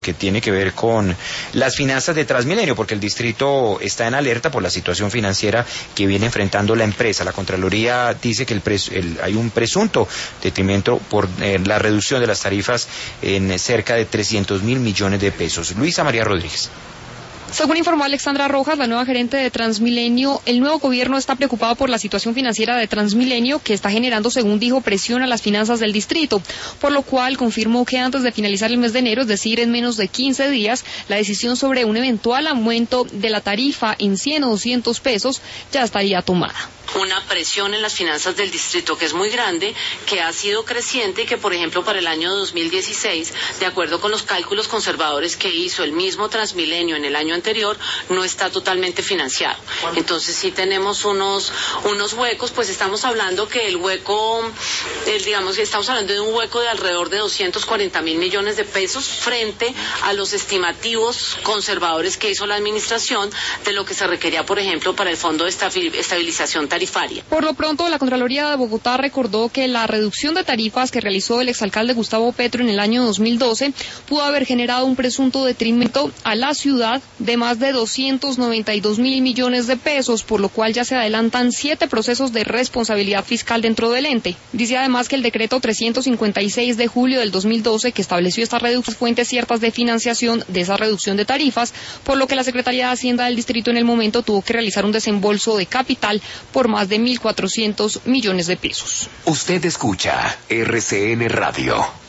que tiene que ver con las finanzas de Transmilenio, porque el distrito está en alerta por la situación financiera que viene enfrentando la empresa. La Contraloría dice que hay un presunto detrimento por la reducción de las tarifas en cerca de 300.000 millones de pesos. Luisa María Rodríguez. Según informó Alexandra Rojas, la nueva gerente de Transmilenio, el nuevo gobierno está preocupado por la situación financiera de Transmilenio, que está generando, según dijo, presión a las finanzas del distrito, por lo cual confirmó que antes de finalizar el mes de enero, es decir, en menos de 15 días, la decisión sobre un eventual aumento de la tarifa en 100 o 200 pesos ya estaría tomada. Una presión en las finanzas del distrito que es muy grande, que ha sido creciente y que, por ejemplo, para el año 2016, de acuerdo con los cálculos conservadores que hizo el mismo Transmilenio en el año anterior, no está totalmente financiado. Entonces, si tenemos unos huecos, pues estamos hablando que el hueco, estamos hablando de un hueco de alrededor de 240.000 millones de pesos frente a los estimativos conservadores que hizo la administración de lo que se requería, por ejemplo, para el Fondo de Estabilización Tarifaria. Por lo pronto, la Contraloría de Bogotá recordó que la reducción de tarifas que realizó el exalcalde Gustavo Petro en el año 2012 pudo haber generado un presunto detrimento a la ciudad de más de 292.000 millones de pesos, por lo cual ya se adelantan 7 procesos de responsabilidad fiscal dentro del ente. Dice además que el decreto 356 de julio del 2012, que estableció estas fuentes ciertas de financiación de esa reducción de tarifas, por lo que la Secretaría de Hacienda del distrito en el momento tuvo que realizar un desembolso de capital por más de 1.400 millones de pesos. Usted escucha RCN Radio.